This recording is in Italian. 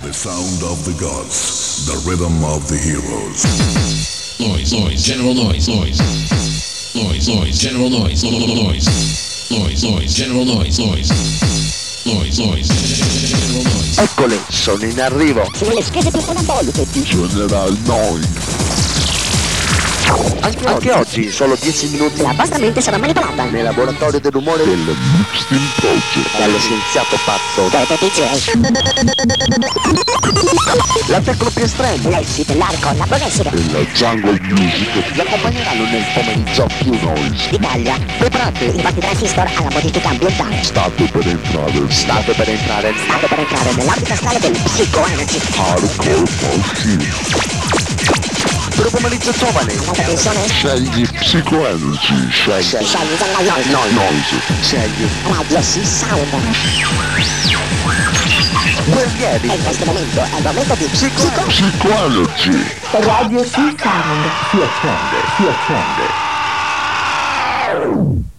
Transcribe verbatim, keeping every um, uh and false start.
The sound of the gods, the rhythm of the heroes. Noise, noise, general noise, noise. Noise, noise, general noise, no- no- no- noise. Noise, noise, general noise, noise. Noise, noise, general noise. Eccole, sono in arrivo. Sulle spese più paraboliche di General Noise. Anche, Anche oggi, solo dieci minuti la vostra mente sarà manipolata nel laboratorio dell'umore del Mixing Project dallo scienziato pazzo Pepe D J. la tecno più estrema L'esito, l'arco, la benessere e la jungle music vi accompagneranno nel pomeriggio più noise d'Italia. Preparate, I vostri transistor alla modifica ambientale. state per entrare state per entrare State per entrare nell'ambito astrale del psicoenergy. hardcore machine per un pomeriggio giovane Alta tensione? scegli Psychoenergy scegli Scegli General Noise. no, noise scegli Radio C-Sound. guerrieri E in questo momento è il momento di psico. Psychoenergy Radio C-Sound. si accende si accende